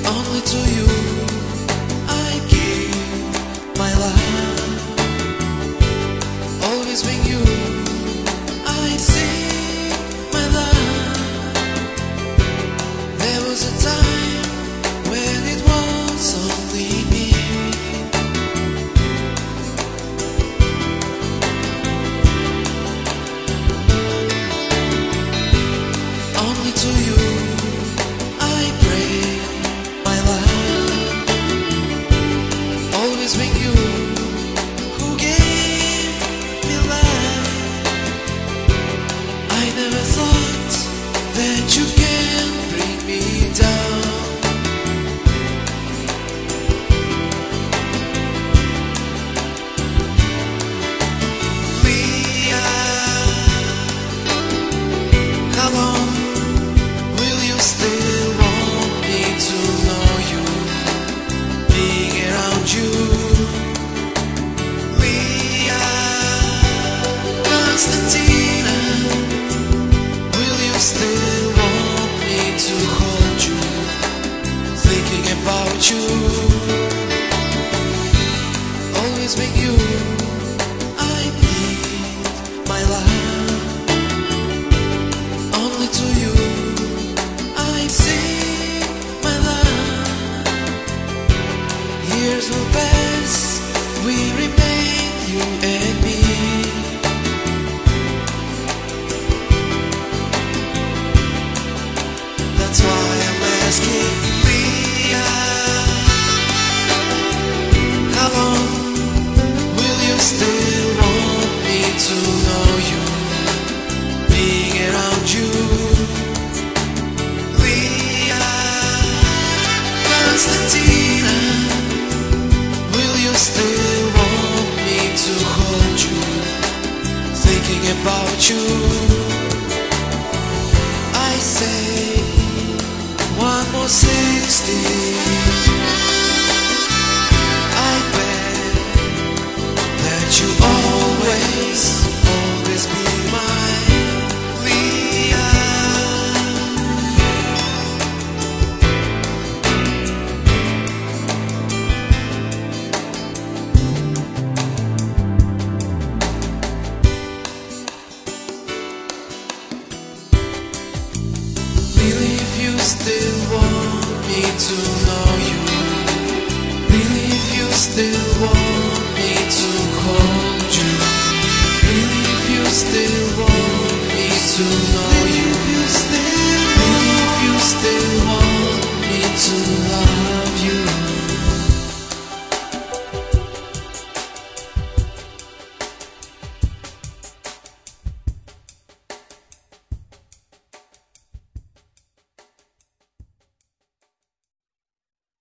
Only to you I give my love. Always when you I sing my love. There was a time when it was only me. Only to you I pray my love. Always when you who gave me life. I never thought that you can bring me down. Mia, how long will you still want me to know you, being around you? Mia, Constantina, will you still want me to hold you, thinking about you? Always with you I need my love. Only to you I sing my love. Years will pass, we remain you and me. That's why I'm asking Mia, how long will you still want me to know you, being around you? Mia, Constantina, will you still want me to hold you, thinking about you? I say 1 more 60. I bet that you always, always be my Mia. Really, if you still want me to know you, really, if you still want